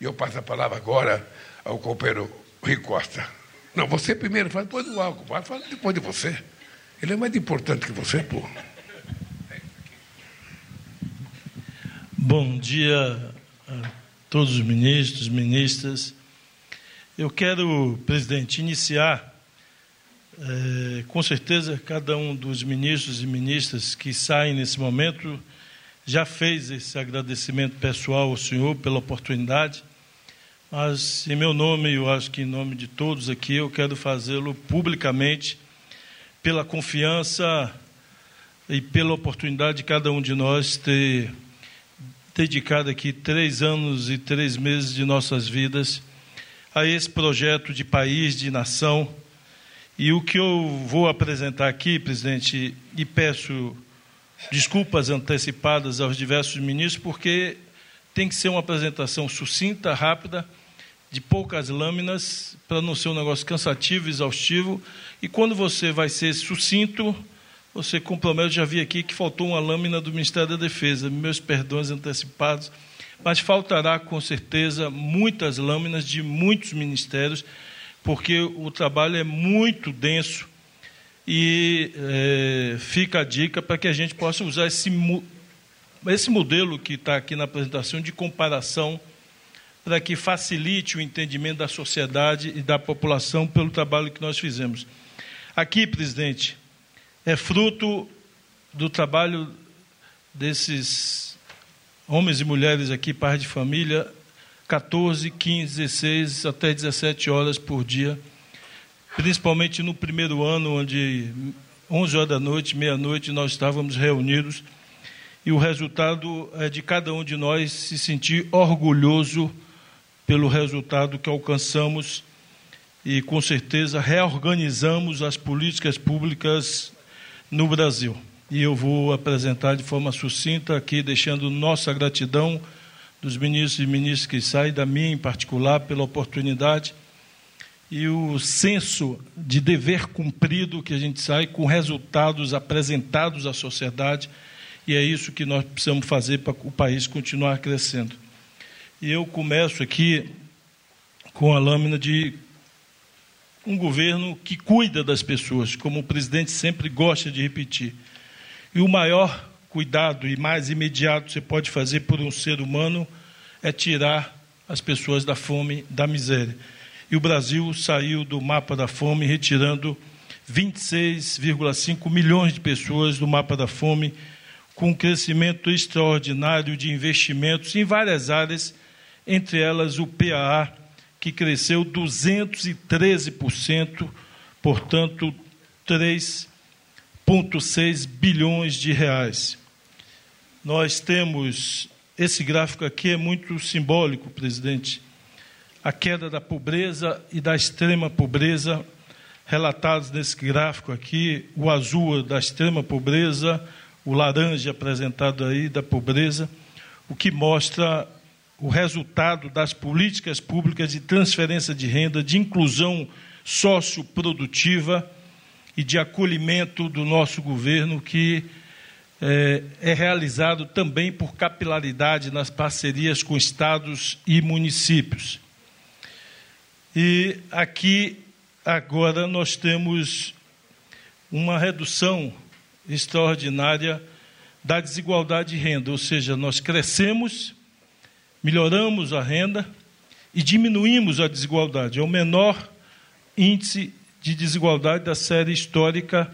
E eu passo a palavra agora ao companheiro Rui Costa. Não, você primeiro fala, depois do Alco, fala depois de você. Ele é mais importante que você, pô. Bom dia a todos os ministros, ministras. Eu quero, presidente, iniciar, com certeza, cada um dos ministros e ministras que saem nesse momento já fez esse agradecimento pessoal ao senhor pela oportunidade, mas, em meu nome, eu acho que em nome de todos aqui, eu quero fazê-lo publicamente pela confiança e pela oportunidade de cada um de nós ter dedicado aqui 3 anos e 3 meses de nossas vidas a esse projeto de país, de nação. E o que eu vou apresentar aqui, presidente, e peço desculpas antecipadas aos diversos ministros, porque tem que ser uma apresentação sucinta, rápida, de poucas lâminas, para não ser um negócio cansativo, exaustivo. E quando você vai ser sucinto, você compromete. Já vi aqui que faltou uma lâmina do Ministério da Defesa, meus perdões antecipados, mas faltará, com certeza, muitas lâminas de muitos ministérios, porque o trabalho é muito denso e fica a dica para que a gente possa usar esse modelo que está aqui na apresentação de comparação, para que facilite o entendimento da sociedade e da população pelo trabalho que nós fizemos. Aqui, presidente, é fruto do trabalho desses homens e mulheres aqui, pais de família, 14, 15, 16, até 17 horas por dia, principalmente no primeiro ano, onde 11 horas da noite, meia-noite, nós estávamos reunidos, e o resultado é de cada um de nós se sentir orgulhoso pelo resultado que alcançamos e, com certeza, reorganizamos as políticas públicas no Brasil. E eu vou apresentar de forma sucinta aqui, deixando nossa gratidão dos ministros e ministras que saem, da minha em particular, pela oportunidade, e o senso de dever cumprido que a gente sai com resultados apresentados à sociedade, e é isso que nós precisamos fazer para o país continuar crescendo. E eu começo aqui com a lâmina de um governo que cuida das pessoas, como o presidente sempre gosta de repetir. E o maior cuidado e mais imediato que você pode fazer por um ser humano é tirar as pessoas da fome, da miséria. E o Brasil saiu do mapa da fome, retirando 26,5 milhões de pessoas do mapa da fome, com um crescimento extraordinário de investimentos em várias áreas, entre elas o PAA, que cresceu 213%, portanto, 3,6 bilhões de reais. Nós temos, esse gráfico aqui é muito simbólico, presidente, a queda da pobreza e da extrema pobreza, relatados nesse gráfico aqui, o azul da extrema pobreza, o laranja apresentado aí da pobreza, o que mostra o resultado das políticas públicas de transferência de renda, de inclusão socioprodutiva e de acolhimento do nosso governo, que é realizado também por capilaridade nas parcerias com estados e municípios. E aqui, agora, nós temos uma redução extraordinária da desigualdade de renda, ou seja, nós crescemos, melhoramos a renda e diminuímos a desigualdade. É o menor índice de desigualdade da série histórica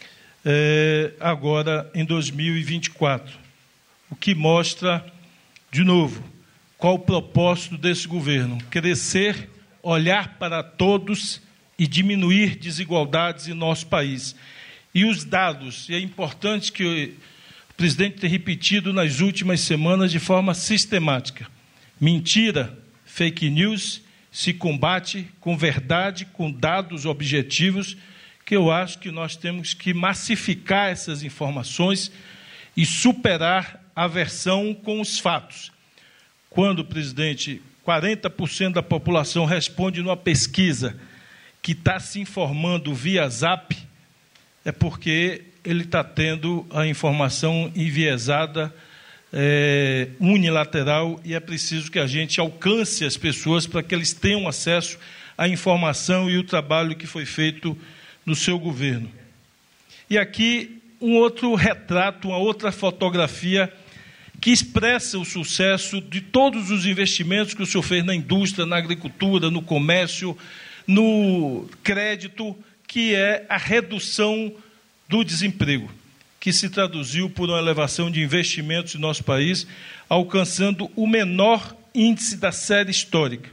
agora em 2024, o que mostra, de novo, qual o propósito desse governo: crescer, olhar para todos e diminuir desigualdades em nosso país. E os dados, e é importante que o presidente tenha repetido nas últimas semanas de forma sistemática: mentira, fake news, se combate com verdade, com dados objetivos, que eu acho que nós temos que massificar essas informações e superar a aversão com os fatos. Quando, presidente, 40% da população responde numa pesquisa que está se informando via Zap, é porque ele está tendo a informação enviesada unilateral, e é preciso que a gente alcance as pessoas para que eles tenham acesso à informação e o trabalho que foi feito no seu governo. E aqui um outro retrato, uma outra fotografia que expressa o sucesso de todos os investimentos que o senhor fez na indústria, na agricultura, no comércio, no crédito, que é a redução do desemprego, que se traduziu por uma elevação de investimentos em nosso país, alcançando o menor índice da série histórica,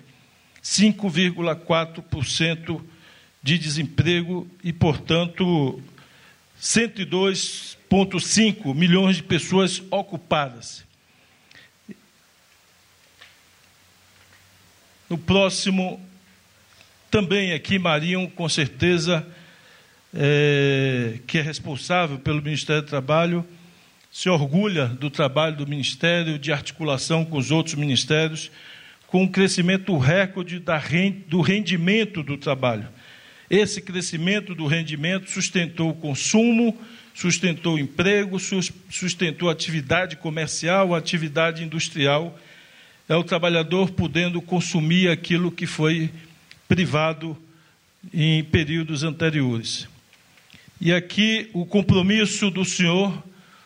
5,4% de desemprego e, portanto, 102,5 milhões de pessoas ocupadas. No próximo, também aqui, Marinho, com certeza, que é responsável pelo Ministério do Trabalho, se orgulha do trabalho do Ministério, de articulação com os outros ministérios, com um crescimento recorde do rendimento do trabalho. Esse crescimento do rendimento sustentou o consumo, sustentou o emprego, sustentou a atividade comercial, a atividade industrial. É o trabalhador podendo consumir aquilo que foi privado em períodos anteriores. E aqui o compromisso do senhor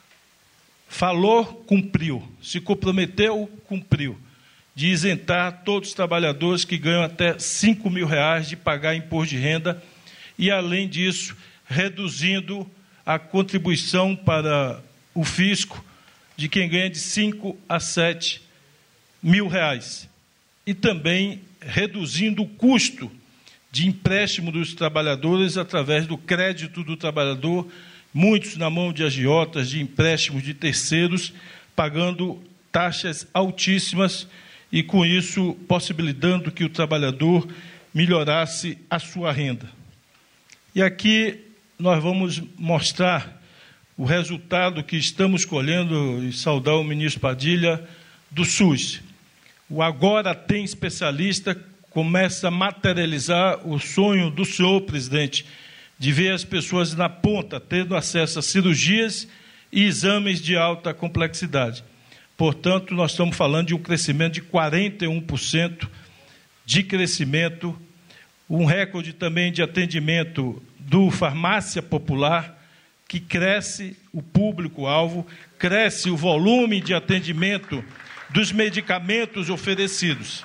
falou, cumpriu, se comprometeu, cumpriu, de isentar todos os trabalhadores que ganham até R$5 mil de pagar imposto de renda e, além disso, reduzindo a contribuição para o fisco de quem ganha de R$5 a R$7 mil. E também reduzindo o custo de empréstimo dos trabalhadores através do crédito do trabalhador, muitos na mão de agiotas, de empréstimos de terceiros, pagando taxas altíssimas e, com isso, possibilitando que o trabalhador melhorasse a sua renda. E aqui nós vamos mostrar o resultado que estamos colhendo, e saudar o ministro Padilha, do SUS. O Agora Tem Especialista começa a materializar o sonho do senhor, presidente, de ver as pessoas na ponta, tendo acesso a cirurgias e exames de alta complexidade. Portanto, nós estamos falando de um crescimento de 41% de crescimento, um recorde também de atendimento do Farmácia Popular, que cresce o público-alvo, cresce o volume de atendimento dos medicamentos oferecidos.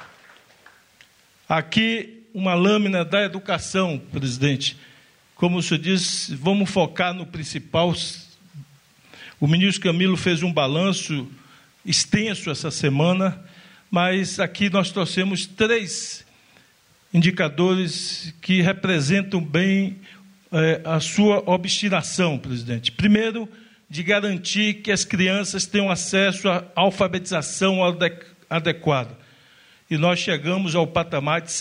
Aqui, uma lâmina da educação, presidente. Como o senhor disse, vamos focar no principal. O ministro Camilo fez um balanço extenso essa semana, mas aqui nós trouxemos 3 indicadores que representam bem a sua obstinação, presidente. Primeiro, de garantir que as crianças tenham acesso à alfabetização adequada. E nós chegamos ao patamar de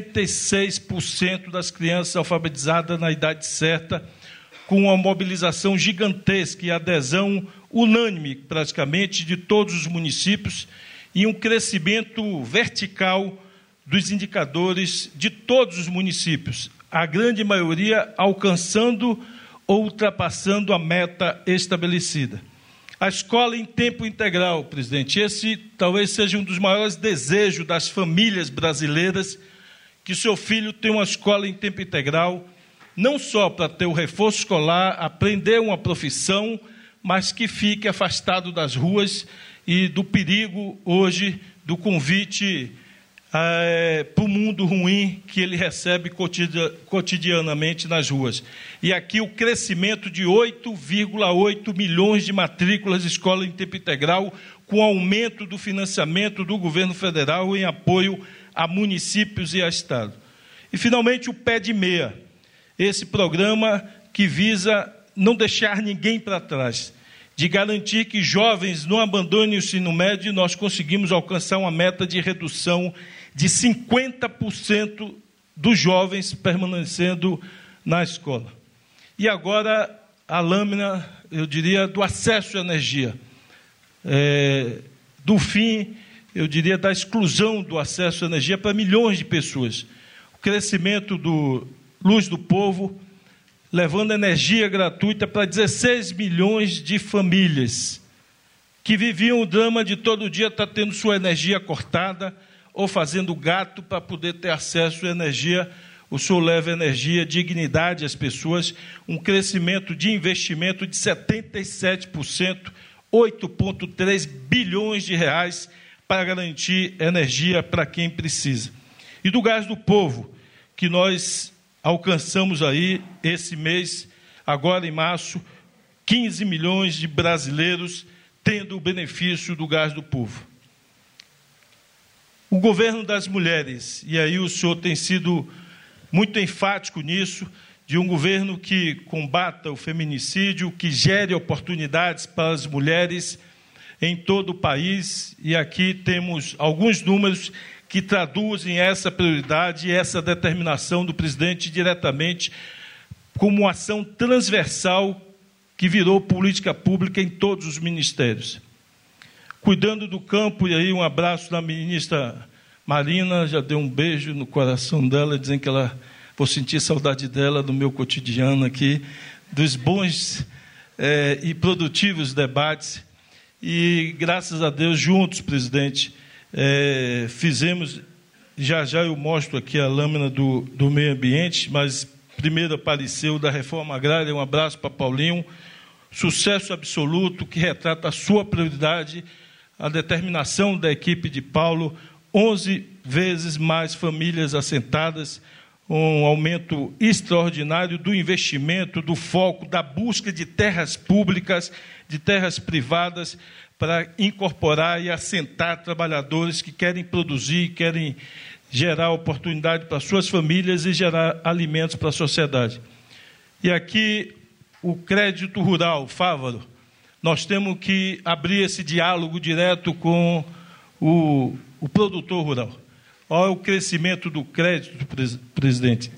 66% das crianças alfabetizadas na idade certa, com uma mobilização gigantesca e adesão unânime, praticamente, de todos os municípios, e um crescimento vertical dos indicadores de todos os municípios, a grande maioria alcançando ou ultrapassando a meta estabelecida. A escola em tempo integral, presidente, esse talvez seja um dos maiores desejos das famílias brasileiras, que seu filho tenha uma escola em tempo integral, não só para ter o reforço escolar, aprender uma profissão, mas que fique afastado das ruas e do perigo, hoje, do convite para o mundo ruim que ele recebe cotidianamente nas ruas. E aqui o crescimento de 8,8 milhões de matrículas de escola em tempo integral, com aumento do financiamento do governo federal em apoio a municípios e a Estado. E, finalmente, o Pé de Meia, esse programa que visa não deixar ninguém para trás, de garantir que jovens não abandonem o ensino médio, e nós conseguimos alcançar uma meta de redução de 50% dos jovens permanecendo na escola. E agora a lâmina, eu diria, do acesso à energia, do fim, eu diria, da exclusão do acesso à energia para milhões de pessoas. O crescimento do Luz do Povo, levando energia gratuita para 16 milhões de famílias. que viviam o drama de todo dia estar tendo sua energia cortada ou fazendo gato para poder ter acesso à energia. O senhor leva energia, dignidade às pessoas, um crescimento de investimento de 77%, 8,3 bilhões de reais para garantir energia para quem precisa. E do gás do povo, que nós alcançamos aí esse mês, agora em março, 15 milhões de brasileiros tendo o benefício do gás do povo. O governo das mulheres, e aí o senhor tem sido muito enfático nisso, de um governo que combata o feminicídio, que gere oportunidades para as mulheres em todo o país, e aqui temos alguns números que traduzem essa prioridade e essa determinação do presidente diretamente como uma ação transversal que virou política pública em todos os ministérios. Cuidando do campo, e aí um abraço da ministra Marina, já deu um beijo no coração dela, dizendo que vou sentir saudade dela do meu cotidiano aqui, dos bons e produtivos debates, e graças a Deus, juntos, presidente, fizemos, já eu mostro aqui a lâmina do meio ambiente, mas primeiro apareceu da reforma agrária, um abraço para Paulinho, sucesso absoluto, que retrata a sua prioridade, a determinação da equipe de Paulo, 11 vezes mais famílias assentadas, um aumento extraordinário do investimento, do foco, da busca de terras públicas, de terras privadas, para incorporar e assentar trabalhadores que querem produzir, querem gerar oportunidade para suas famílias e gerar alimentos para a sociedade. E aqui, o crédito rural, Fávaro, nós temos que abrir esse diálogo direto com o produtor rural. Olha o crescimento do crédito, presidente,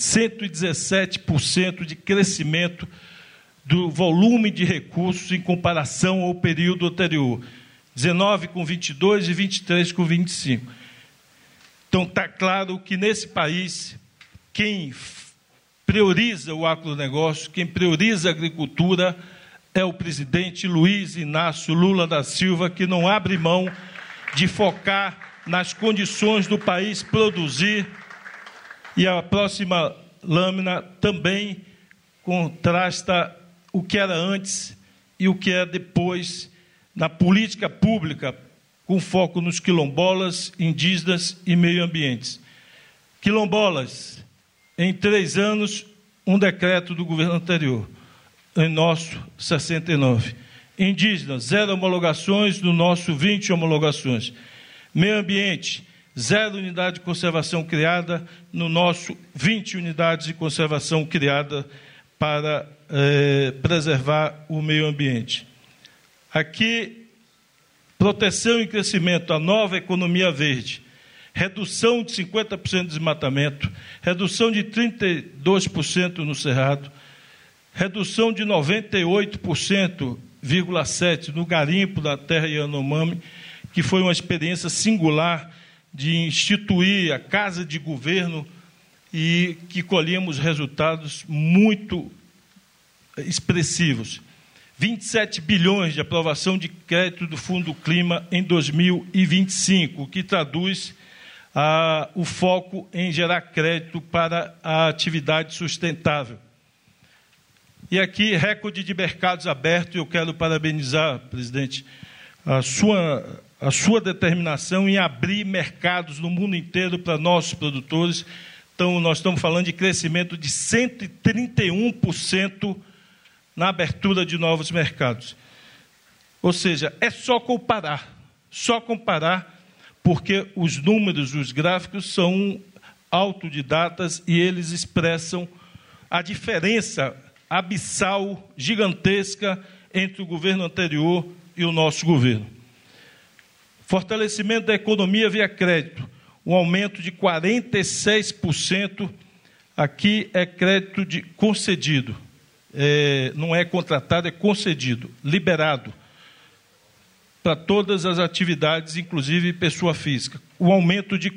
117% de crescimento do volume de recursos em comparação ao período anterior, 19 com 22 e 23 com 25. Então, está claro que nesse país, quem prioriza o agronegócio, quem prioriza a agricultura, é o presidente Luiz Inácio Lula da Silva, que não abre mão de focar nas condições do país produzir. E a próxima lâmina também contrasta o que era antes e o que é depois na política pública, com foco nos quilombolas, indígenas e meio ambientes. Quilombolas, em 3 anos, um decreto do governo anterior, em nosso, 69. Indígenas, 0 homologações, no nosso, 20 homologações. Meio ambiente, 0 unidade de conservação criada, no nosso, 20 unidades de conservação criada para preservar o meio ambiente. Aqui, proteção e crescimento, a nova economia verde, redução de 50% do desmatamento, redução de 32% no Cerrado, redução de 98,7% no garimpo da terra Yanomami, que foi uma experiência singular de instituir a Casa de Governo e que colhemos resultados muito expressivos. 27 bilhões de aprovação de crédito do Fundo Clima em 2025, o que traduz o foco em gerar crédito para a atividade sustentável. E aqui, recorde de mercados abertos, eu quero parabenizar, presidente, a sua determinação em abrir mercados no mundo inteiro para nossos produtores. Então, nós estamos falando de crescimento de 131% na abertura de novos mercados. Ou seja, é só comparar, porque os números, os gráficos são autodidatas e eles expressam a diferença abissal, gigantesca, entre o governo anterior e o nosso governo. Fortalecimento da economia via crédito, um aumento de 46%, aqui é crédito concedido, não é contratado, é concedido, liberado, para todas as atividades, inclusive pessoa física. Um aumento de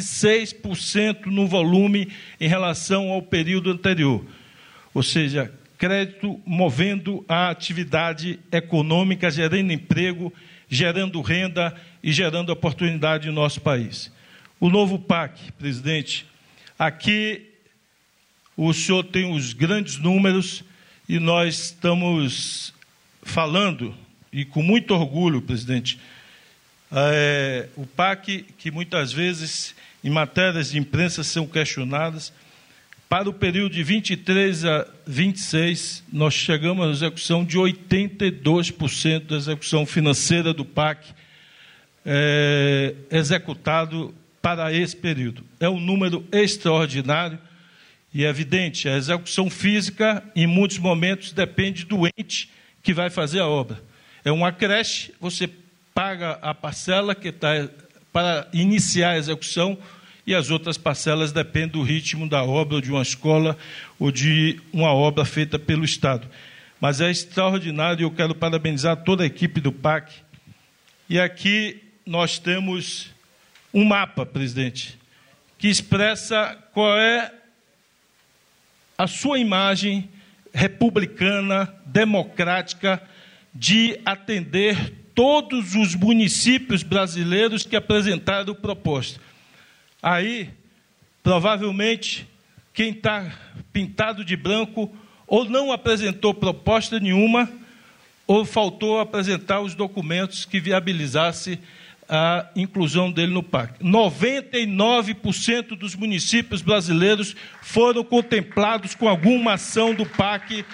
46% no volume em relação ao período anterior. Ou seja, crédito movendo a atividade econômica, gerando emprego, gerando renda e gerando oportunidade no nosso país. O novo PAC, presidente, aqui o senhor tem os grandes números e nós estamos falando, e com muito orgulho, presidente, o PAC, que muitas vezes, em matérias de imprensa, são questionadas, para o período de 23 a 26, nós chegamos à execução de 82% da execução financeira do PAC executado para esse período. É um número extraordinário e é evidente, a execução física, em muitos momentos, depende do ente que vai fazer a obra. É uma creche, você paga a parcela que está para iniciar a execução e as outras parcelas dependem do ritmo da obra, ou de uma escola, ou de uma obra feita pelo Estado. Mas é extraordinário e eu quero parabenizar toda a equipe do PAC. E aqui nós temos um mapa, presidente, que expressa qual é a sua imagem republicana, democrática, de atender todos os municípios brasileiros que apresentaram proposta. Aí, provavelmente, quem está pintado de branco ou não apresentou proposta nenhuma, ou faltou apresentar os documentos que viabilizassem a inclusão dele no PAC. 99% dos municípios brasileiros foram contemplados com alguma ação do PAC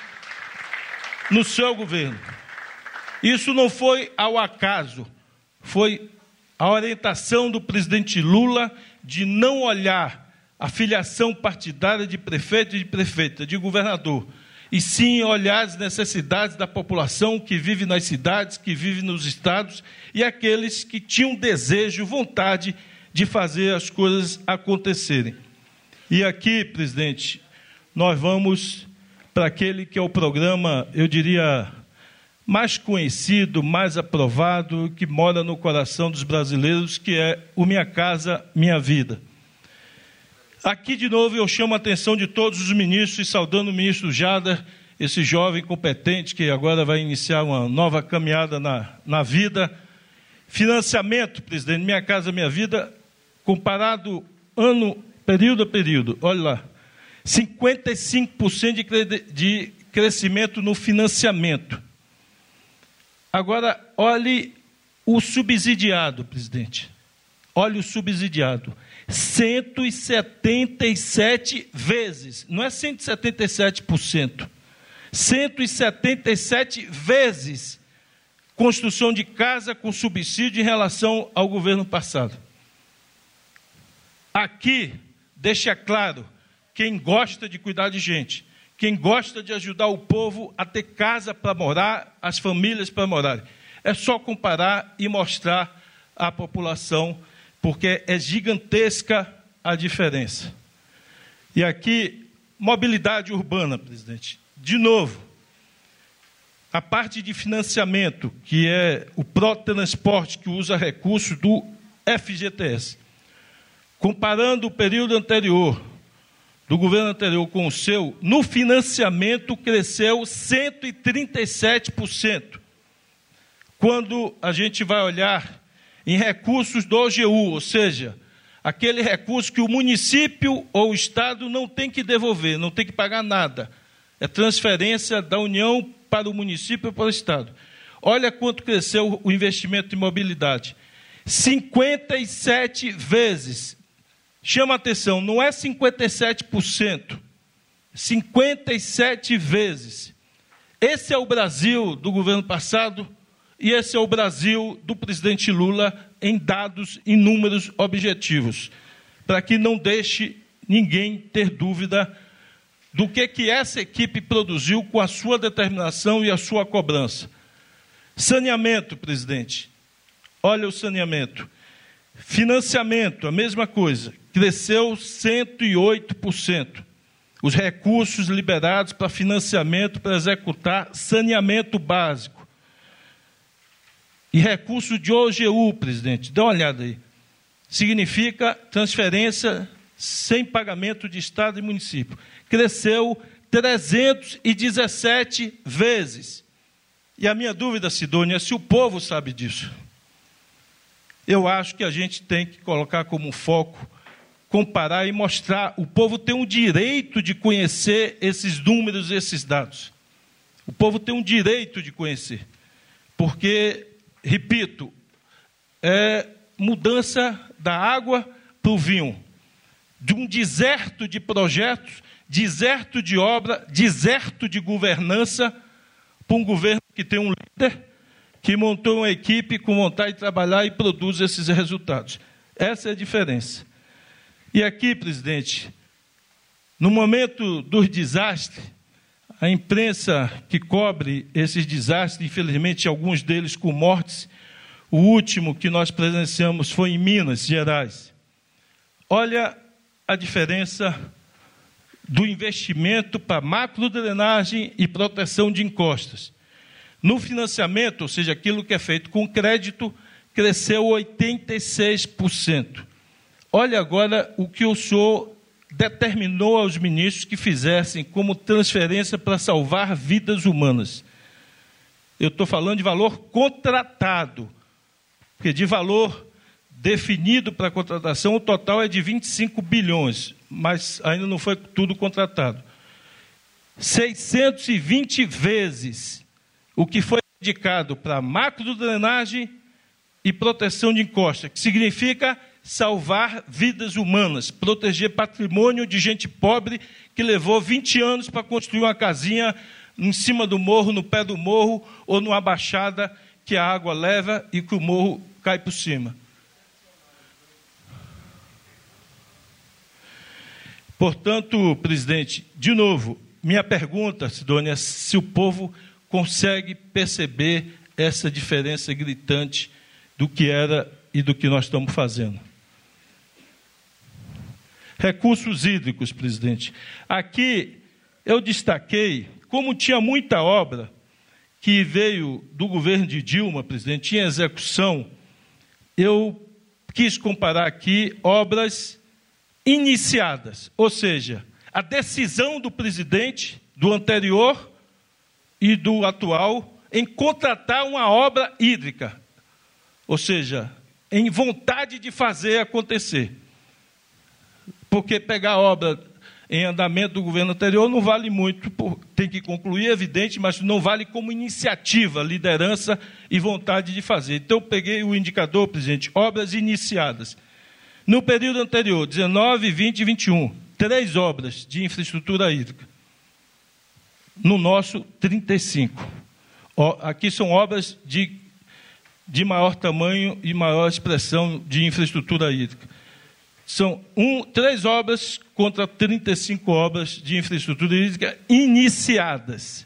no seu governo. Isso não foi ao acaso, foi a orientação do presidente Lula de não olhar a filiação partidária de prefeito e de prefeita, de governador, e sim olhar as necessidades da população que vive nas cidades, que vive nos estados, e aqueles que tinham desejo, vontade de fazer as coisas acontecerem. E aqui, presidente, nós vamos para aquele que é o programa, eu diria, mais conhecido, mais aprovado, que mora no coração dos brasileiros, que é o Minha Casa, Minha Vida. Aqui, de novo, eu chamo a atenção de todos os ministros, e saudando o ministro Jader, esse jovem competente que agora vai iniciar uma nova caminhada na vida. Financiamento, presidente, Minha Casa, Minha Vida, comparado período a período, olha lá, 55% de crescimento no financiamento. Agora, olhe o subsidiado, presidente. Olhe o subsidiado. 177 vezes, não é 177%, 177 vezes construção de casa com subsídio em relação ao governo passado. Aqui, deixa claro, quem gosta de cuidar de gente, quem gosta de ajudar o povo a ter casa para morar, as famílias para morarem, é só comparar e mostrar à população, porque é gigantesca a diferença. E aqui, mobilidade urbana, presidente. De novo, a parte de financiamento, que é o pró-transporte, que usa recursos do FGTS. Comparando o período anterior, do governo anterior com o seu, no financiamento cresceu 137%. Quando a gente vai olhar em recursos do OGU, ou seja, aquele recurso que o município ou o Estado não tem que devolver, não tem que pagar nada. É transferência da União para o município e para o Estado. Olha quanto cresceu o investimento em mobilidade. 57 vezes. Chama a atenção, não é 57%, 57 vezes. Esse é o Brasil do governo passado e esse é o Brasil do presidente Lula em dados, em números objetivos, para que não deixe ninguém ter dúvida do que essa equipe produziu com a sua determinação e a sua cobrança. Saneamento, presidente. Olha o saneamento. Financiamento, a mesma coisa. Cresceu 108%. Os recursos liberados para financiamento para executar saneamento básico. E recurso de OGU, presidente, dá uma olhada aí. Significa transferência sem pagamento de Estado e município. Cresceu 317 vezes. E a minha dúvida, Sidônia, é se o povo sabe disso. Eu acho que a gente tem que colocar como foco, comparar e mostrar. O povo tem um direito de conhecer esses números, esses dados. O povo tem um direito de conhecer. Porque, repito, é mudança da água para o vinho. De um deserto de projetos, deserto de obra, deserto de governança, para um governo que tem um líder, que montou uma equipe com vontade de trabalhar e produz esses resultados. Essa é a diferença. E aqui, presidente, no momento dos desastres, a imprensa que cobre esses desastres, infelizmente alguns deles com mortes, o último que nós presenciamos foi em Minas Gerais. Olha a diferença do investimento para macrodrenagem e proteção de encostas. No financiamento, ou seja, aquilo que é feito com crédito, cresceu 86%. Olha agora o que o senhor determinou aos ministros que fizessem como transferência para salvar vidas humanas. Eu estou falando de valor contratado, porque de valor definido para a contratação, o total é de 25 bilhões, mas ainda não foi tudo contratado. 620 vezes o que foi dedicado para macrodrenagem e proteção de encosta, que significa salvar vidas humanas, proteger patrimônio de gente pobre que levou 20 anos para construir uma casinha em cima do morro, no pé do morro, ou numa baixada que a água leva e que o morro cai por cima. Portanto, presidente, de novo, minha pergunta, Sidônia, é se o povo consegue perceber essa diferença gritante do que era e do que nós estamos fazendo. Recursos hídricos, presidente. Aqui eu destaquei, como tinha muita obra que veio do governo de Dilma, presidente, tinha execução, eu quis comparar aqui obras iniciadas, ou seja, a decisão do presidente, do anterior e do atual, em contratar uma obra hídrica, ou seja, em vontade de fazer acontecer. Porque pegar a obra em andamento do governo anterior não vale muito, tem que concluir, é evidente, mas não vale como iniciativa, liderança e vontade de fazer. Então, eu peguei o indicador, presidente, obras iniciadas. No período anterior, 19, 20 e 21, 3 obras de infraestrutura hídrica. No nosso, 35. Aqui são obras de maior tamanho e maior expressão de infraestrutura hídrica. São 3 obras contra 35 obras de infraestrutura hídrica iniciadas.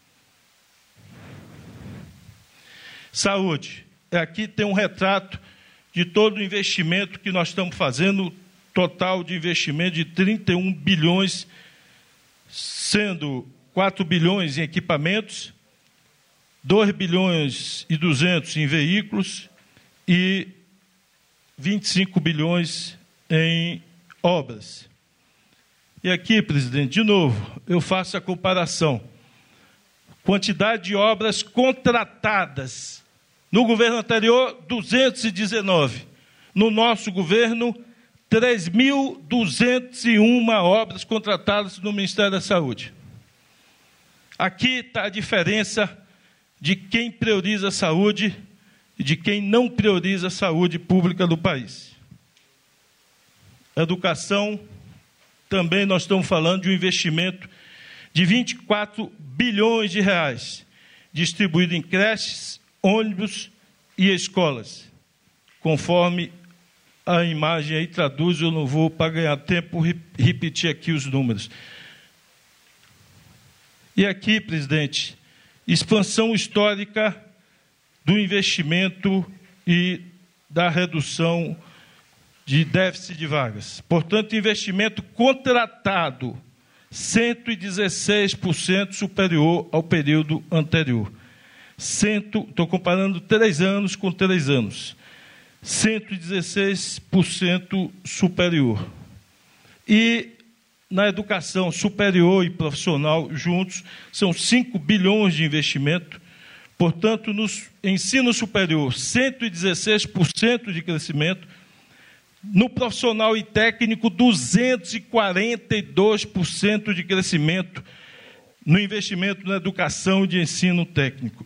Saúde. Aqui tem um retrato de todo o investimento que nós estamos fazendo, total de investimento de 31 bilhões, sendo 4 bilhões em equipamentos, 2 bilhões e 200 em veículos e 25 bilhões em obras. E aqui, presidente, de novo, eu faço a comparação. Quantidade de obras contratadas. No governo anterior, 219. No nosso governo, 3.201 obras contratadas no Ministério da Saúde. Aqui está a diferença de quem prioriza a saúde e de quem não prioriza a saúde pública do país. Educação, também nós estamos falando de um investimento de 24 bilhões de reais, distribuído em creches, ônibus e escolas, conforme a imagem aí traduz, eu não vou, para ganhar tempo, repetir aqui os números. E aqui, presidente, expansão histórica do investimento e da redução de déficit de vagas. Portanto, investimento contratado, 116% superior ao período anterior. Estou comparando 3 anos com 3 anos. 116% superior. E na educação superior e profissional juntos, são 5 bilhões de investimento. Portanto, no ensino superior, 116% de crescimento. No profissional e técnico, 242% de crescimento no investimento na educação de ensino técnico.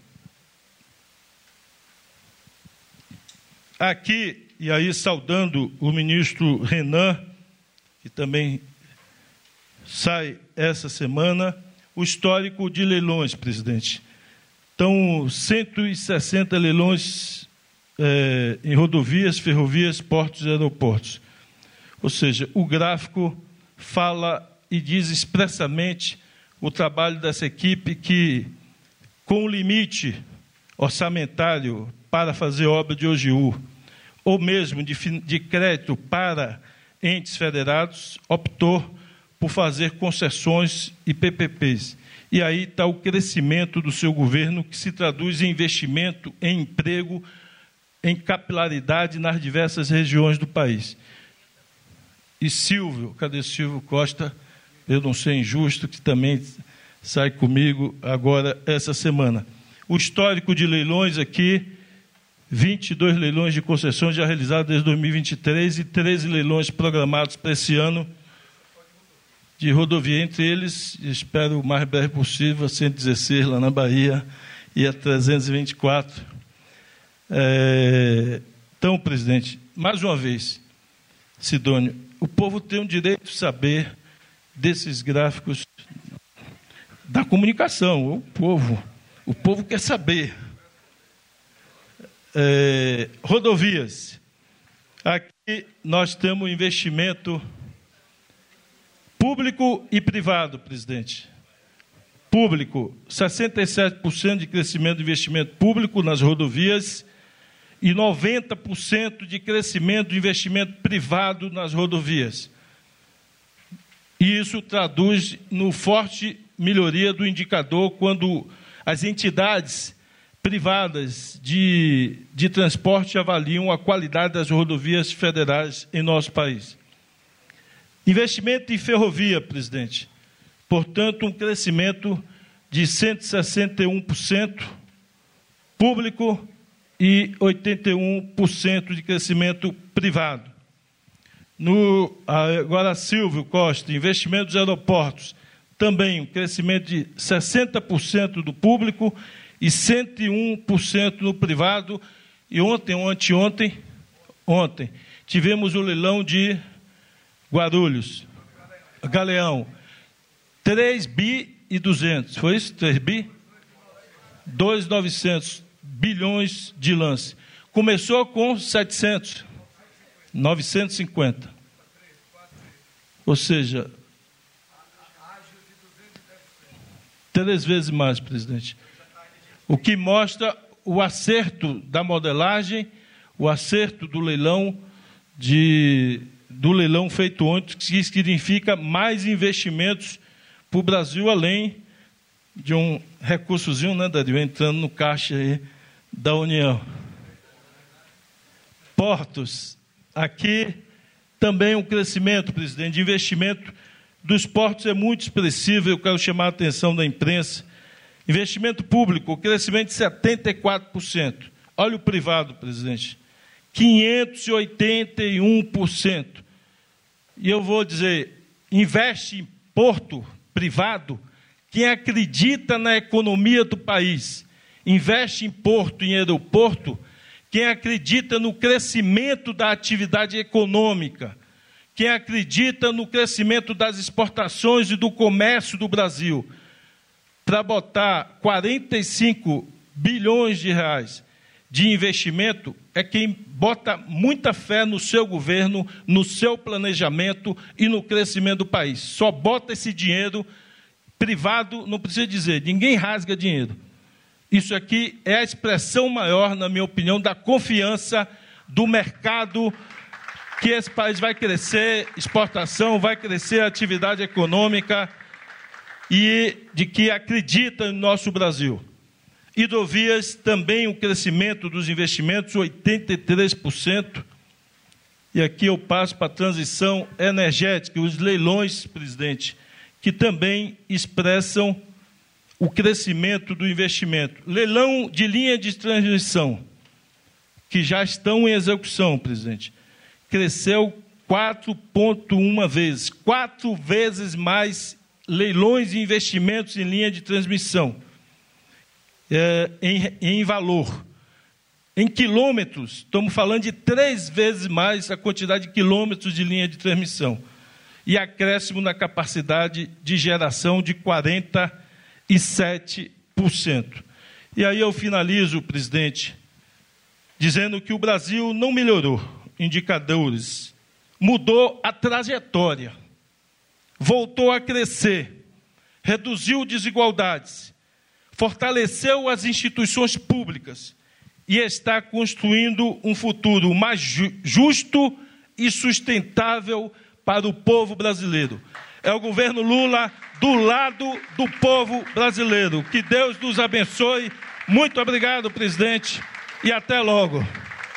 Aqui, e aí saudando o ministro Renan, que também sai essa semana, o histórico de leilões, presidente. Então, 160 leilões em rodovias, ferrovias, portos e aeroportos. Ou seja, o gráfico fala e diz expressamente o trabalho dessa equipe que, com o limite orçamentário para fazer obra de OGU, ou mesmo de crédito para entes federados, optou por fazer concessões e PPPs. E aí está o crescimento do seu governo, que se traduz em investimento, em emprego, em capilaridade nas diversas regiões do país. E Silvio, cadê Silvio Costa? Eu não sei, injusto, que também sai comigo agora essa semana. O histórico de leilões aqui, 22 leilões de concessões já realizados desde 2023 e 13 leilões programados para esse ano de rodovia. Entre eles, espero o mais breve possível, a 116 lá na Bahia e a 324. Então, presidente, mais uma vez, Sidônio, o povo tem o direito de saber desses gráficos da comunicação. O povo quer saber. Rodovias. Aqui nós temos investimento público e privado, presidente. Público, 67% de crescimento do investimento público nas rodovias e 90% de crescimento do investimento privado nas rodovias. E isso traduz no forte melhoria do indicador quando as entidades privadas de transporte avaliam a qualidade das rodovias federais em nosso país. Investimento em ferrovia, presidente. Portanto, um crescimento de 161% público e 81% de crescimento privado. Agora, Silvio Costa, investimento dos aeroportos, também um crescimento de 60% do público e 101% no privado. E ontem, tivemos o leilão de Guarulhos, Galeão, 3 bi e 200, foi isso? 3 bi? 2.900 bilhões de lance. Começou com 700, 950. Ou seja, 3 vezes mais, presidente. O que mostra o acerto da modelagem, o acerto do leilão feito ontem, que significa mais investimentos para o Brasil, além de um recursozinho, né, Dario, entrando no caixa aí da União. Portos, aqui também um crescimento, presidente, de investimento dos portos é muito expressivo. Eu quero chamar a atenção da imprensa. Investimento público, crescimento de 74%. Olha o privado, presidente, 581%. E eu vou dizer, investe em porto privado quem acredita na economia do país. Investe em porto, em aeroporto, quem acredita no crescimento da atividade econômica, quem acredita no crescimento das exportações e do comércio do Brasil. Para botar 45 bilhões de reais de investimento, é quem bota muita fé no seu governo, no seu planejamento e no crescimento do país. Só bota esse dinheiro privado, não precisa dizer, ninguém rasga dinheiro. Isso aqui é a expressão maior, na minha opinião, da confiança do mercado, que esse país vai crescer, exportação, vai crescer a atividade econômica e de que acredita no nosso Brasil. Hidrovias, também o crescimento dos investimentos, 83%. E aqui eu passo para a transição energética, os leilões, presidente, que também expressam o crescimento do investimento. Leilão de linha de transmissão, que já estão em execução, presidente, cresceu 4,1 vezes, 4 vezes mais leilões e investimentos em linha de transmissão, em valor. Em quilômetros, estamos falando de 3 vezes mais a quantidade de quilômetros de linha de transmissão. E acréscimo na capacidade de geração de 47%. E aí eu finalizo, presidente, dizendo que o Brasil não melhorou indicadores, mudou a trajetória, voltou a crescer, reduziu desigualdades, fortaleceu as instituições públicas e está construindo um futuro mais justo e sustentável para o povo brasileiro. É o governo Lula do lado do povo brasileiro. Que Deus nos abençoe. Muito obrigado, presidente, e até logo.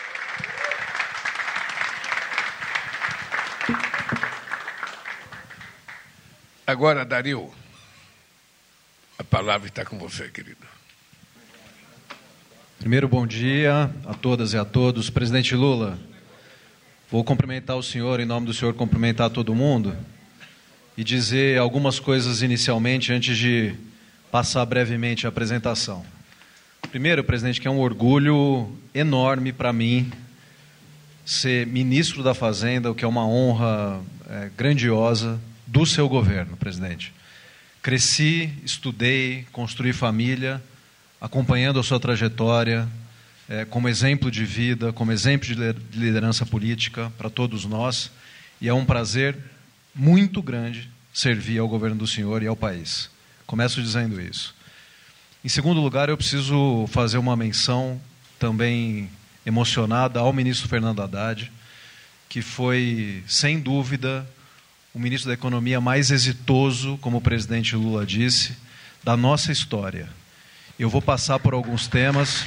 Agora, Dario, a palavra está com você, querido. Primeiro, bom dia a todas e a todos. Presidente Lula, vou cumprimentar o senhor, em nome do senhor, cumprimentar todo mundo e dizer algumas coisas inicialmente, antes de passar brevemente a apresentação. Primeiro, presidente, que é um orgulho enorme para mim ser ministro da Fazenda, o que é uma honra grandiosa do seu governo, presidente. Cresci, estudei, construí família, acompanhando a sua trajetória, como exemplo de vida, como exemplo de liderança política para todos nós, e é um prazer muito grande servir ao governo do senhor e ao país. Começo dizendo isso. Em segundo lugar, eu preciso fazer uma menção também emocionada ao ministro Fernando Haddad, que foi, sem dúvida, o ministro da Economia mais exitoso, como o presidente Lula disse, da nossa história. Eu vou passar por alguns temas.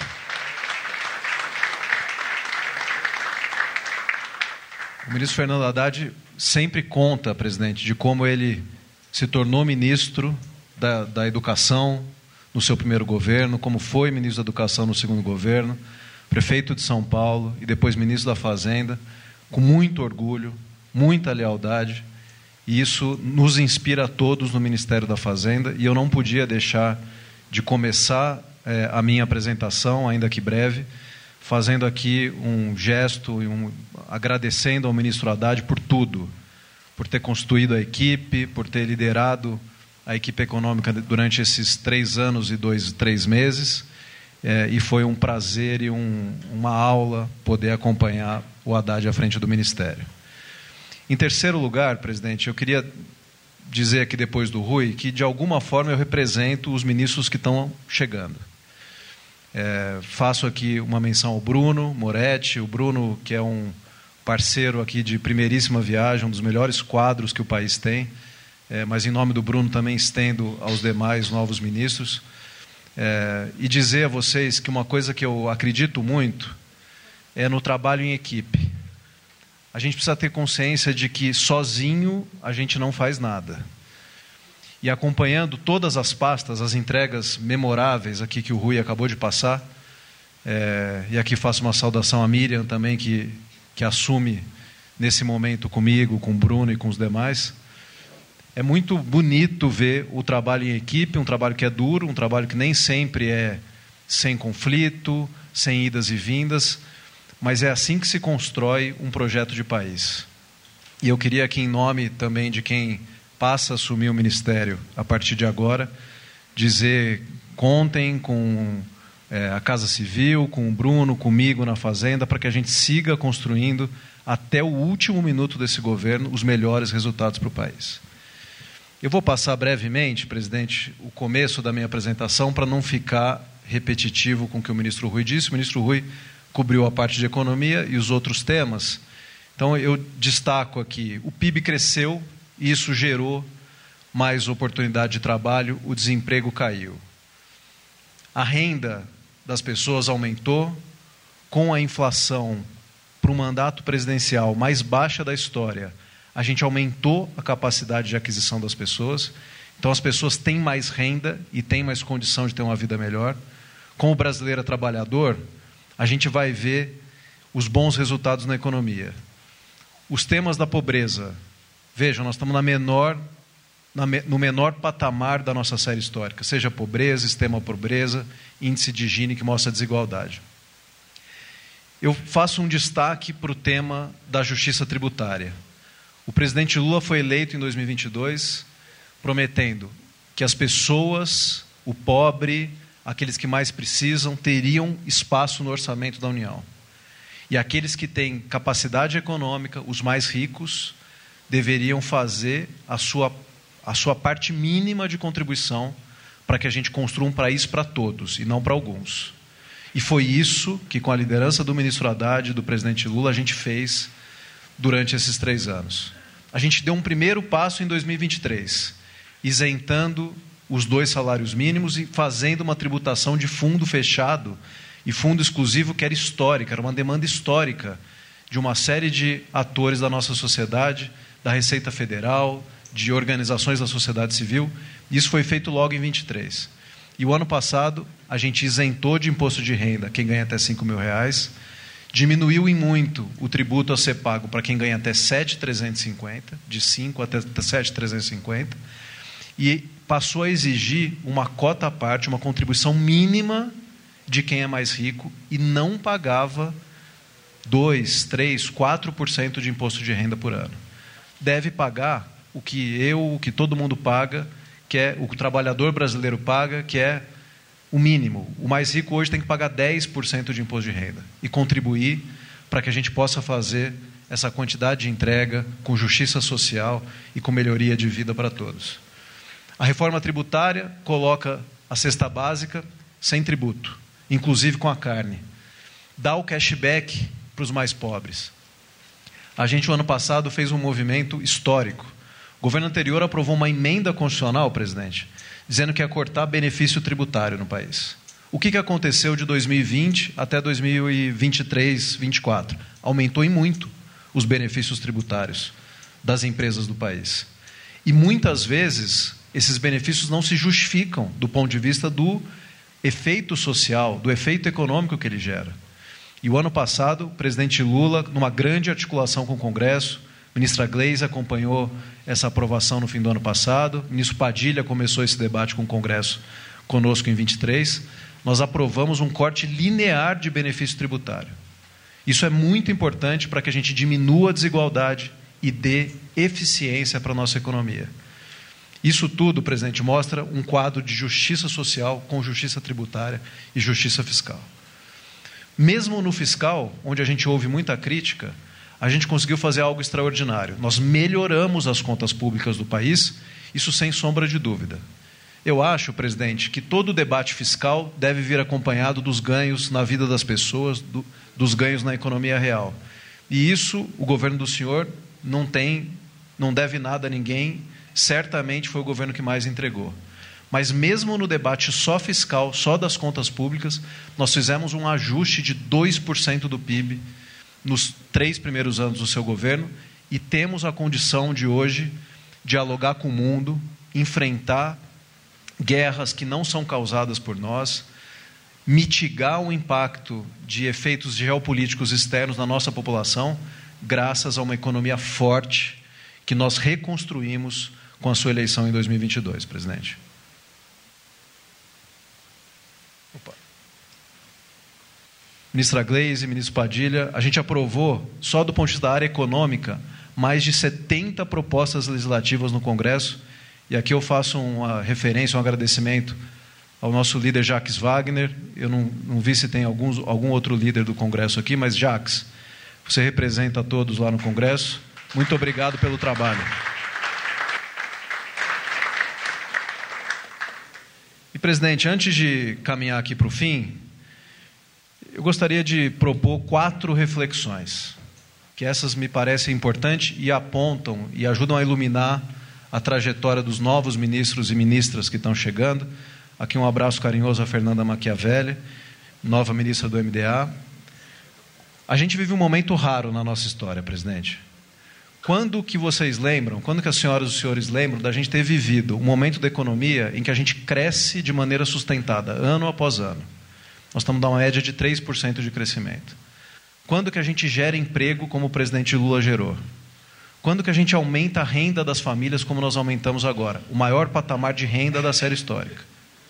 O ministro Fernando Haddad sempre conta, presidente, de como ele se tornou ministro da Educação no seu primeiro governo, como foi ministro da Educação no segundo governo, prefeito de São Paulo e depois ministro da Fazenda, com muito orgulho, muita lealdade, e isso nos inspira a todos no Ministério da Fazenda, e eu não podia deixar de começar a minha apresentação, ainda que breve, fazendo aqui um gesto e agradecendo ao ministro Haddad por tudo, por ter constituído a equipe, por ter liderado a equipe econômica durante esses 3 anos e 3 meses, e foi um prazer e uma aula poder acompanhar o Haddad à frente do Ministério. Em terceiro lugar, presidente, eu queria dizer aqui depois do Rui que, de alguma forma, eu represento os ministros que estão chegando. Faço aqui uma menção ao Bruno Moretti, o Bruno, que é um parceiro aqui de primeiríssima viagem, um dos melhores quadros que o país tem, mas em nome do Bruno também estendo aos demais novos ministros, e dizer a vocês que uma coisa que eu acredito muito é no trabalho em equipe. A gente precisa ter consciência de que sozinho a gente não faz nada. E acompanhando todas as pastas, as entregas memoráveis aqui que o Rui acabou de passar, e aqui faço uma saudação à Miriam também, que assume nesse momento comigo, com o Bruno e com os demais. É muito bonito ver o trabalho em equipe, um trabalho que é duro, um trabalho que nem sempre é sem conflito, sem idas e vindas, mas é assim que se constrói um projeto de país. E eu queria aqui, em nome também de quem passa a assumir o ministério a partir de agora, dizer, contem com a Casa Civil, com o Bruno, comigo na Fazenda, para que a gente siga construindo, até o último minuto desse governo, os melhores resultados para o país. Eu vou passar brevemente, presidente, o começo da minha apresentação, para não ficar repetitivo com o que o ministro Rui disse. O ministro Rui cobriu a parte de economia e os outros temas. Então, eu destaco aqui, o PIB cresceu e isso gerou mais oportunidade de trabalho, o desemprego caiu. A renda das pessoas aumentou, com a inflação para o mandato presidencial mais baixa da história, a gente aumentou a capacidade de aquisição das pessoas. Então, as pessoas têm mais renda e têm mais condição de ter uma vida melhor. Como brasileiro trabalhador, a gente vai ver os bons resultados na economia. Os temas da pobreza. Vejam, nós estamos no menor patamar da nossa série histórica, seja pobreza, extrema pobreza, índice de Gini que mostra a desigualdade. Eu faço um destaque para o tema da justiça tributária. O presidente Lula foi eleito em 2022 prometendo que as pessoas, o pobre, aqueles que mais precisam, teriam espaço no orçamento da União. E aqueles que têm capacidade econômica, os mais ricos, deveriam fazer a sua parte mínima de contribuição para que a gente construa um país para todos e não para alguns. E foi isso que, com a liderança do ministro Haddad e do presidente Lula, a gente fez durante esses 3 anos. A gente deu um primeiro passo em 2023, isentando os 2 salários mínimos e fazendo uma tributação de fundo fechado e fundo exclusivo que era histórica, era uma demanda histórica de uma série de atores da nossa sociedade, da Receita Federal, de organizações da sociedade civil. Isso foi feito logo em 23. E o ano passado, a gente isentou de imposto de renda quem ganha até R$5.000, diminuiu em muito o tributo a ser pago para quem ganha até 7.350, de 5 até 7.350, e passou a exigir uma cota à parte, uma contribuição mínima de quem é mais rico e não pagava 2%, 3%, 4% de imposto de renda por ano. Deve pagar o que todo mundo paga, que é o que o trabalhador brasileiro paga, que é o mínimo. O mais rico hoje tem que pagar 10% de imposto de renda e contribuir para que a gente possa fazer essa quantidade de entrega com justiça social e com melhoria de vida para todos. A reforma tributária coloca a cesta básica sem tributo, inclusive com a carne. Dá o cashback para os mais pobres. A gente, no ano passado, fez um movimento histórico. O governo anterior aprovou uma emenda constitucional, presidente, dizendo que ia cortar benefício tributário no país. O que aconteceu de 2020 até 2023, 2024? Aumentou em muito os benefícios tributários das empresas do país. E muitas vezes esses benefícios não se justificam do ponto de vista do efeito social, do efeito econômico que ele gera. E o ano passado, o presidente Lula, numa grande articulação com o Congresso, a ministra Gleisi acompanhou essa aprovação no fim do ano passado, o ministro Padilha começou esse debate com o Congresso conosco em 23, nós aprovamos um corte linear de benefício tributário. Isso é muito importante para que a gente diminua a desigualdade e dê eficiência para a nossa economia. Isso tudo, presidente, mostra um quadro de justiça social com justiça tributária e justiça fiscal. Mesmo no fiscal, onde a gente ouve muita crítica, a gente conseguiu fazer algo extraordinário. Nós melhoramos as contas públicas do país, isso sem sombra de dúvida. Eu acho, presidente, que todo debate fiscal deve vir acompanhado dos ganhos na vida das pessoas, dos ganhos na economia real. E isso, o governo do senhor não deve nada a ninguém, certamente foi o governo que mais entregou. Mas mesmo no debate só fiscal, só das contas públicas, nós fizemos um ajuste de 2% do PIB nos 3 primeiros anos do seu governo e temos a condição de hoje dialogar com o mundo, enfrentar guerras que não são causadas por nós, mitigar o impacto de efeitos geopolíticos externos na nossa população, graças a uma economia forte que nós reconstruímos com a sua eleição em 2022, presidente. Ministra Gleisi, ministro Padilha, a gente aprovou, só do ponto de vista da área econômica, mais de 70 propostas legislativas no Congresso, e aqui eu faço uma referência, um agradecimento ao nosso líder Jacques Wagner. Eu não vi se tem algum outro líder do Congresso aqui, mas Jacques, você representa todos lá no Congresso. Muito obrigado pelo trabalho. E, presidente, antes de caminhar aqui para o fim, eu gostaria de propor 4 reflexões, que essas me parecem importantes e apontam e ajudam a iluminar a trajetória dos novos ministros e ministras que estão chegando. Aqui um abraço carinhoso a Fernanda Machiavelli, nova ministra do MDA. A gente vive um momento raro na nossa história, presidente. Quando que vocês lembram, quando que as senhoras e os senhores lembram da gente ter vivido um momento da economia em que a gente cresce de maneira sustentada, ano após ano? Nós estamos numa média de 3% de crescimento. Quando que a gente gera emprego como o presidente Lula gerou? Quando que a gente aumenta a renda das famílias como nós aumentamos agora? O maior patamar de renda da série histórica.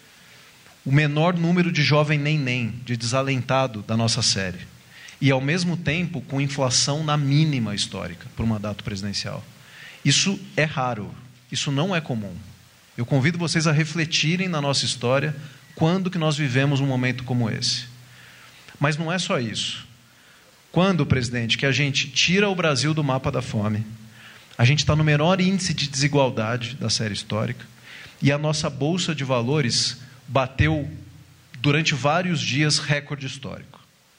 O menor número de jovem nem, de desalentado da nossa série. E, ao mesmo tempo, com inflação na mínima histórica para o mandato presidencial. Isso é raro, isso não é comum. Eu convido vocês a refletirem na nossa história quando que nós vivemos um momento como esse. Mas não é só isso. Quando, presidente, que a gente tira o Brasil do mapa da fome, a gente está no menor índice de desigualdade da série histórica, e a nossa Bolsa de Valores bateu, durante vários dias, recorde histórico.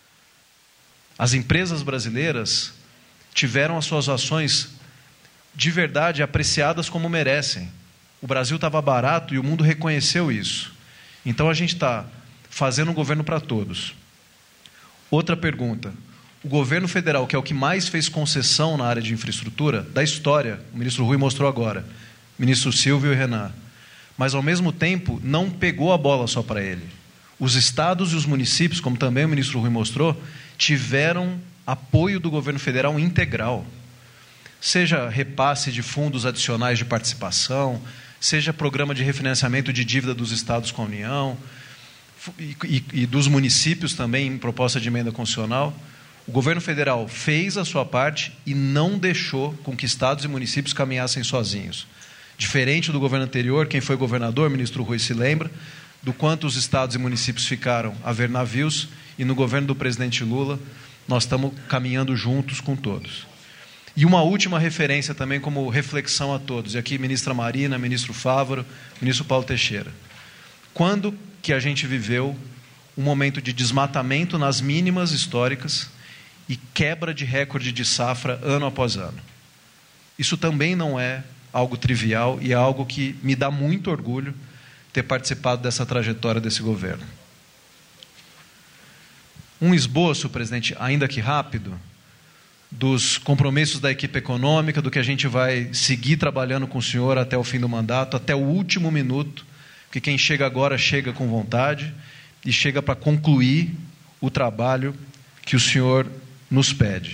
As empresas brasileiras tiveram as suas ações de verdade apreciadas como merecem. O Brasil estava barato e o mundo reconheceu isso. Então a gente está fazendo um governo para todos. Outra pergunta. O governo federal, que é o que mais fez concessão na área de infraestrutura, da história, o ministro Rui mostrou agora, ministro Silvio e Renan, mas ao mesmo tempo não pegou a bola só para ele. Os estados e os municípios, como também o ministro Rui mostrou, tiveram apoio do governo federal integral. Seja repasse de fundos adicionais de participação, seja programa de refinanciamento de dívida dos estados com a União e dos municípios também em proposta de emenda constitucional. O governo federal fez a sua parte e não deixou com que estados e municípios caminhassem sozinhos. Diferente do governo anterior, quem foi governador, o ministro Rui se lembra, do quanto os estados e municípios ficaram a ver navios, e no governo do presidente Lula, nós estamos caminhando juntos com todos. E uma última referência também como reflexão a todos, e aqui ministra Marina, ministro Fávaro, ministro Paulo Teixeira. Quando que a gente viveu um momento de desmatamento nas mínimas históricas e quebra de recorde de safra ano após ano? Isso também não é algo trivial e é algo que me dá muito orgulho ter participado dessa trajetória desse governo. Um esboço, presidente, ainda que rápido, dos compromissos da equipe econômica, do que a gente vai seguir trabalhando com o senhor até o fim do mandato, até o último minuto, porque quem chega agora chega com vontade e chega para concluir o trabalho que o senhor nos pede.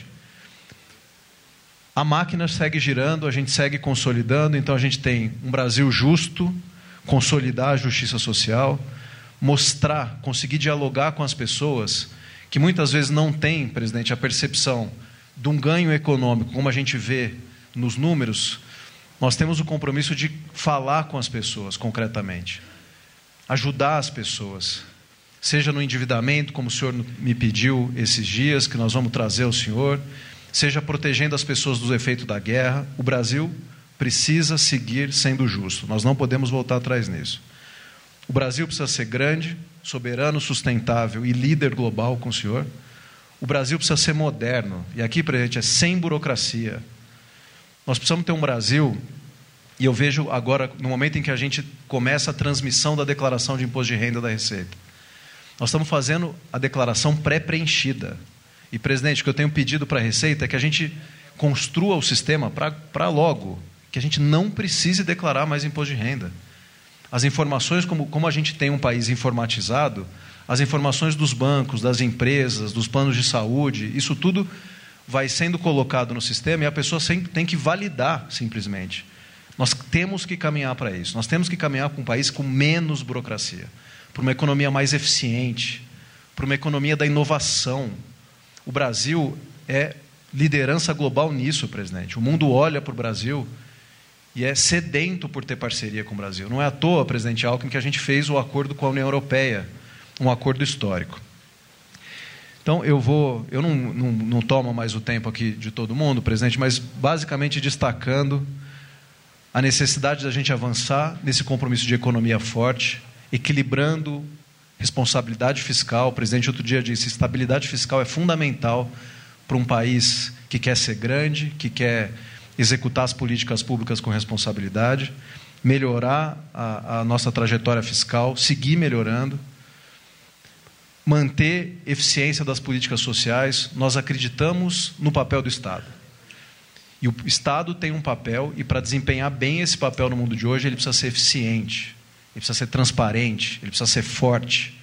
A máquina segue girando, a gente segue consolidando, então a gente tem um Brasil justo, consolidar a justiça social, mostrar, conseguir dialogar com as pessoas que muitas vezes não têm, presidente, a percepção de um ganho econômico, como a gente vê nos números. Nós temos o compromisso de falar com as pessoas concretamente, ajudar as pessoas, seja no endividamento, como o senhor me pediu esses dias, que nós vamos trazer ao senhor, seja protegendo as pessoas dos efeitos da guerra. O Brasil precisa seguir sendo justo, nós não podemos voltar atrás nisso. O Brasil precisa ser grande, soberano, sustentável e líder global com o senhor. O Brasil precisa ser moderno, e aqui, presidente, é sem burocracia. Nós precisamos ter um Brasil, e eu vejo agora, no momento em que a gente começa a transmissão da declaração de imposto de renda da Receita, nós estamos fazendo a declaração pré-preenchida. E, presidente, o que eu tenho pedido para a Receita é que a gente construa o sistema para logo, que a gente não precise declarar mais imposto de renda. As informações, como a gente tem um país informatizado, as informações dos bancos, das empresas, dos planos de saúde, isso tudo vai sendo colocado no sistema e a pessoa sempre tem que validar, simplesmente. Nós temos que caminhar para isso. Nós temos que caminhar para um país com menos burocracia, para uma economia mais eficiente, para uma economia da inovação. O Brasil é liderança global nisso, presidente. O mundo olha para o Brasil e é sedento por ter parceria com o Brasil. Não é à toa, presidente Alckmin, que a gente fez o acordo com a União Europeia, um acordo histórico. Então, eu não tomo mais o tempo aqui de todo mundo, presidente, mas basicamente destacando a necessidade da gente avançar nesse compromisso de economia forte, equilibrando responsabilidade fiscal. O presidente outro dia disse, estabilidade fiscal é fundamental para um país que quer ser grande, que quer executar as políticas públicas com responsabilidade, melhorar a nossa trajetória fiscal, seguir melhorando. manter eficiência das políticas sociais, nós acreditamos no papel do Estado. E o Estado tem um papel, e para desempenhar bem esse papel no mundo de hoje, ele precisa ser eficiente, ele precisa ser transparente, ele precisa ser forte.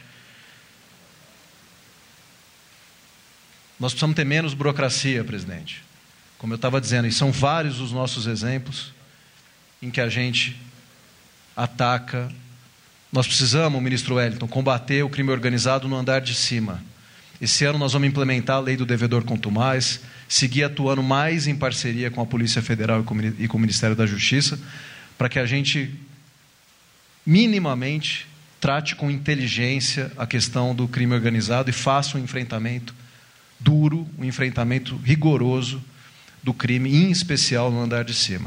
Nós precisamos ter menos burocracia, presidente. Como eu estava dizendo, e são vários os nossos exemplos em que a gente ataca. Nós precisamos, ministro Wellington, combater o crime organizado no andar de cima. Esse ano nós vamos implementar a lei do devedor contumaz, seguir atuando mais em parceria com a Polícia Federal e com o Ministério da Justiça, para que a gente, minimamente, trate com inteligência a questão do crime organizado e faça um enfrentamento duro, um enfrentamento rigoroso do crime, em especial no andar de cima.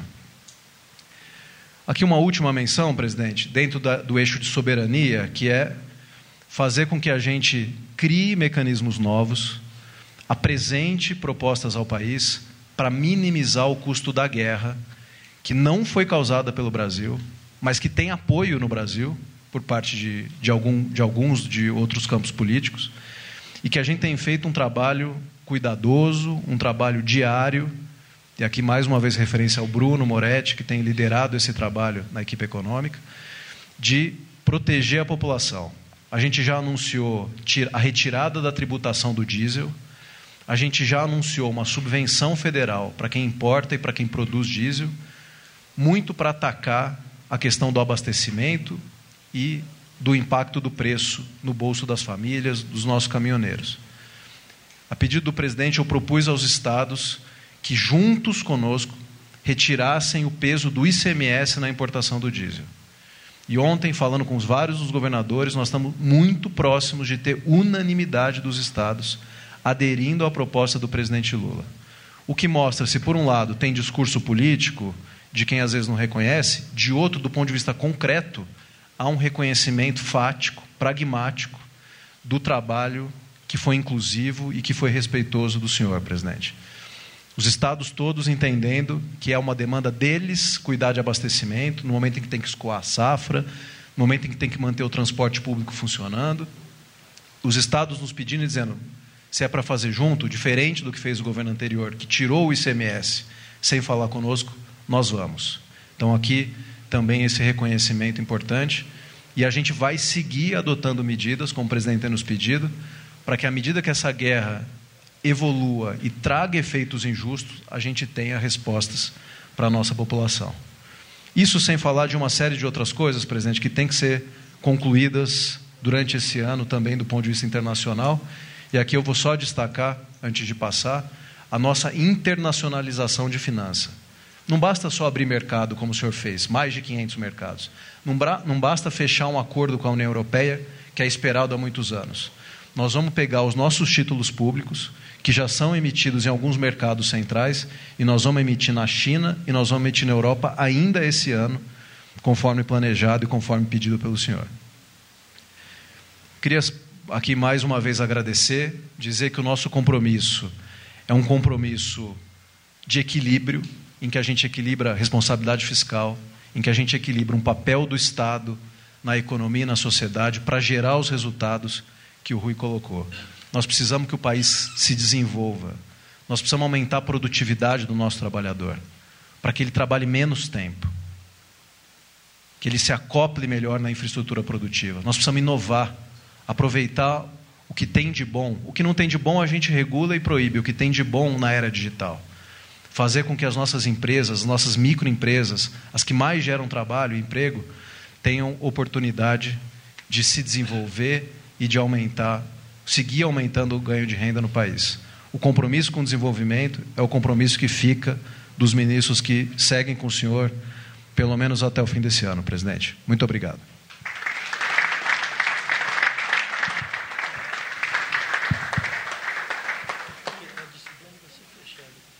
Aqui uma última menção, presidente, dentro do eixo de soberania, que é fazer com que a gente crie mecanismos novos, apresente propostas ao país para minimizar o custo da guerra, que não foi causada pelo Brasil, mas que tem apoio no Brasil, por parte de alguns de outros campos políticos, e que a gente tem feito um trabalho cuidadoso, um trabalho diário. E aqui, mais uma vez, referência ao Bruno Moretti, que tem liderado esse trabalho na equipe econômica, de proteger a população. A gente já anunciou a retirada da tributação do diesel, a gente já anunciou uma subvenção federal para quem importa e para quem produz diesel, muito para atacar a questão do abastecimento e do impacto do preço no bolso das famílias, dos nossos caminhoneiros. A pedido do presidente, eu propus aos estados que, juntos conosco, retirassem o peso do ICMS na importação do diesel. E ontem, falando com vários dos governadores, nós estamos muito próximos de ter unanimidade dos estados aderindo à proposta do presidente Lula. O que mostra, se por um lado tem discurso político, de quem às vezes não reconhece, de outro, do ponto de vista concreto, há um reconhecimento fático, pragmático, do trabalho que foi inclusivo e que foi respeitoso do senhor, presidente. Os estados todos entendendo que é uma demanda deles cuidar de abastecimento, no momento em que tem que escoar a safra, no momento em que tem que manter o transporte público funcionando. Os estados nos pedindo e dizendo, se é para fazer junto, diferente do que fez o governo anterior, que tirou o ICMS sem falar conosco, nós vamos. Então, aqui também esse reconhecimento importante. E a gente vai seguir adotando medidas, como o presidente tem nos pedido, para que, à medida que essa guerra evolua e traga efeitos injustos, a gente tenha respostas para a nossa população. Isso sem falar de uma série de outras coisas, presidente, que tem que ser concluídas durante esse ano também do ponto de vista internacional. E aqui eu vou só destacar, antes de passar, a nossa internacionalização de finanças. Não basta só abrir mercado, como o senhor fez, mais de 500 mercados. Não basta fechar um acordo com a União Europeia, que é esperado há muitos anos. Nós vamos pegar os nossos títulos públicos, que já são emitidos em alguns mercados centrais, e nós vamos emitir na China e nós vamos emitir na Europa ainda esse ano, conforme planejado e conforme pedido pelo senhor. Queria aqui mais uma vez agradecer, dizer que o nosso compromisso é um compromisso de equilíbrio, em que a gente equilibra a responsabilidade fiscal, em que a gente equilibra um papel do Estado na economia e na sociedade para gerar os resultados que o Rui colocou. Nós precisamos que o país se desenvolva, nós precisamos aumentar a produtividade do nosso trabalhador, para que ele trabalhe menos tempo, que ele se acople melhor na infraestrutura produtiva. Nós precisamos inovar, aproveitar o que tem de bom. O que não tem de bom a gente regula e proíbe, o que tem de bom na era digital. Fazer com que as nossas empresas, as nossas microempresas, as que mais geram trabalho e emprego, tenham oportunidade de se desenvolver e de seguir aumentando o ganho de renda no país. O compromisso com o desenvolvimento é o compromisso que fica dos ministros que seguem com o senhor, pelo menos até o fim desse ano, presidente. Muito obrigado.